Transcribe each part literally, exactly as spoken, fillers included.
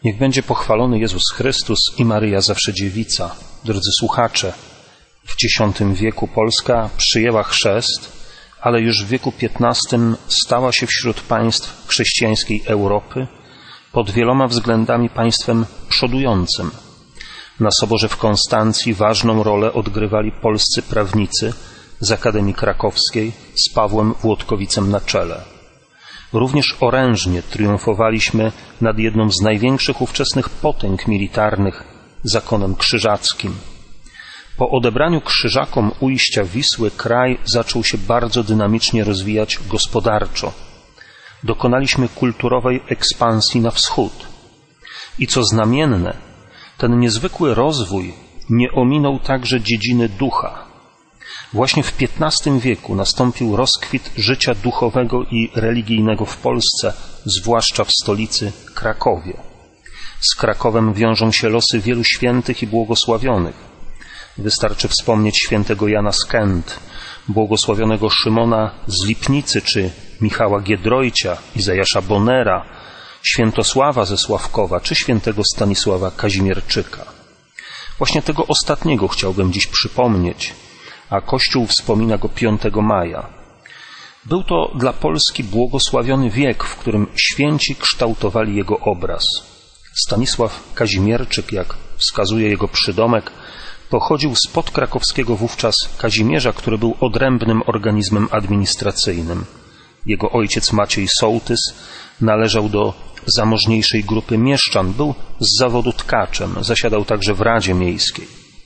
Niech będzie pochwalony Jezus Chrystus i Maryja Zawsze Dziewica. Drodzy słuchacze, w dziesiątym wieku Polska przyjęła chrzest, ale już w wieku piętnastym stała się wśród państw chrześcijańskiej Europy pod wieloma względami państwem przodującym. Na soborze w Konstancji ważną rolę odgrywali polscy prawnicy z Akademii Krakowskiej z Pawłem Włodkowicem na czele. Również orężnie triumfowaliśmy nad jedną z największych ówczesnych potęg militarnych, zakonem krzyżackim. Po odebraniu krzyżakom ujścia Wisły kraj zaczął się bardzo dynamicznie rozwijać gospodarczo. Dokonaliśmy kulturowej ekspansji na wschód. I co znamienne, ten niezwykły rozwój nie ominął także dziedziny ducha. Właśnie w piętnastym wieku nastąpił rozkwit życia duchowego i religijnego w Polsce, zwłaszcza w stolicy Krakowie. Z Krakowem wiążą się losy wielu świętych i błogosławionych. Wystarczy wspomnieć świętego Jana z Kęt, błogosławionego Szymona z Lipnicy czy Michała Giedroycia, Izajasza Bonera, Świętosława ze Sławkowa czy świętego Stanisława Kazimierczyka. Właśnie tego ostatniego chciałbym dziś przypomnieć, a Kościół wspomina go piątego maja. Był to dla Polski błogosławiony wiek, w którym święci kształtowali jego obraz. Stanisław Kazimierczyk, jak wskazuje jego przydomek, pochodził spod krakowskiego wówczas Kazimierza, który był odrębnym organizmem administracyjnym. Jego ojciec Maciej Sołtys należał do zamożniejszej grupy mieszczan, był z zawodu tkaczem, zasiadał także w Radzie Miejskiej.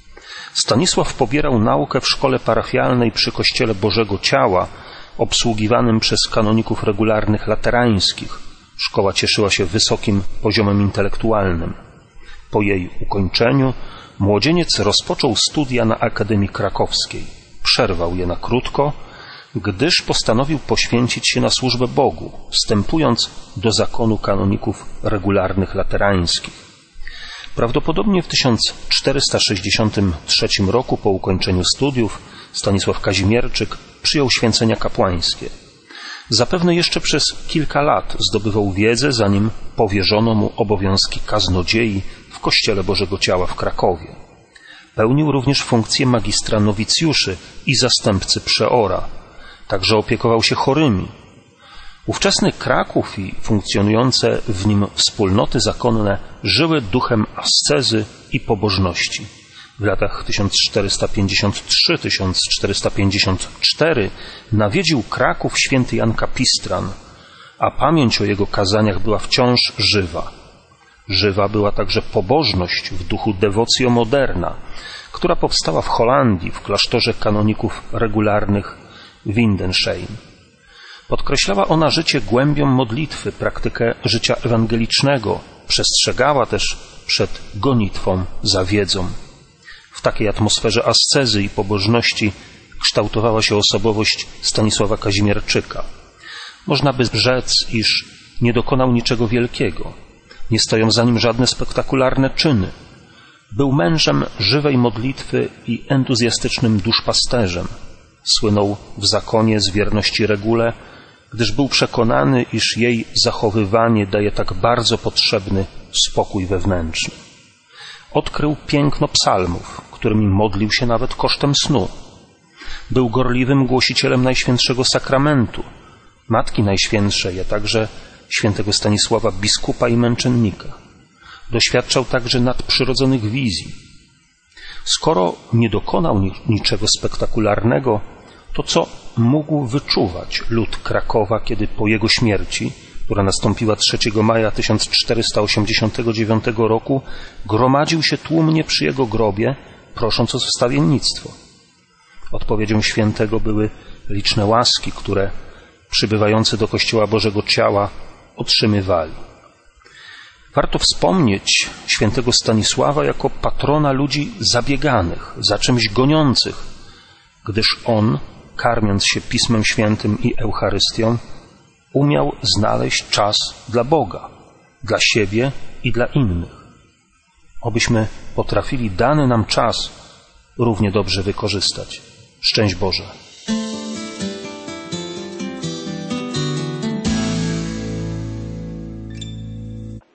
Stanisław pobierał naukę w szkole parafialnej przy Kościele Bożego Ciała, obsługiwanym przez kanoników regularnych laterańskich. Szkoła cieszyła się wysokim poziomem intelektualnym. Po jej ukończeniu młodzieniec rozpoczął studia na Akademii Krakowskiej. Przerwał je na krótko, gdyż postanowił poświęcić się na służbę Bogu, wstępując do zakonu kanoników regularnych laterańskich. Prawdopodobnie w tysiąc czterysta sześćdziesiątym trzecim roku po ukończeniu studiów Stanisław Kazimierczyk przyjął święcenia kapłańskie. Zapewne jeszcze przez kilka lat zdobywał wiedzę, zanim powierzono mu obowiązki kaznodziei w Kościele Bożego Ciała w Krakowie. Pełnił również funkcję magistra nowicjuszy i zastępcy przeora. Także opiekował się chorymi. Ówczesny Kraków i funkcjonujące w nim wspólnoty zakonne żyły duchem ascezy i pobożności. W latach tysiąc czterysta pięćdziesiąt trzy do tysiąc czterysta pięćdziesiąt cztery nawiedził Kraków święty Jan Kapistran, a pamięć o jego kazaniach była wciąż żywa. Żywa była także pobożność w duchu devotio moderna, która powstała w Holandii w klasztorze kanoników regularnych Windensheim. Podkreślała ona życie głębią modlitwy, praktykę życia ewangelicznego, przestrzegała też przed gonitwą za wiedzą. W takiej atmosferze ascezy i pobożności kształtowała się osobowość Stanisława Kazimierczyka. Można by rzec, iż nie dokonał niczego wielkiego. Nie stoją za nim żadne spektakularne czyny. Był mężem żywej modlitwy i entuzjastycznym duszpasterzem. Słynął w zakonie z wierności regule, gdyż był przekonany, iż jej zachowywanie daje tak bardzo potrzebny spokój wewnętrzny. Odkrył piękno psalmów, którymi modlił się nawet kosztem snu. Był gorliwym głosicielem Najświętszego Sakramentu, Matki Najświętszej, a także świętego Stanisława biskupa i męczennika. Doświadczał także nadprzyrodzonych wizji. Skoro nie dokonał niczego spektakularnego, to co mógł wyczuwać lud Krakowa, kiedy po jego śmierci, która nastąpiła trzeciego maja tysiąc czterysta osiemdziesiątego dziewiątego roku, gromadził się tłumnie przy jego grobie, prosząc o wstawiennictwo? Odpowiedzią świętego były liczne łaski, które przybywający do Kościoła Bożego Ciała otrzymywali. Warto wspomnieć świętego Stanisława jako patrona ludzi zabieganych, za czymś goniących, gdyż on, karmiąc się Pismem Świętym i Eucharystią, umiał znaleźć czas dla Boga, dla siebie i dla innych. Obyśmy potrafili dany nam czas równie dobrze wykorzystać. Szczęść Boże!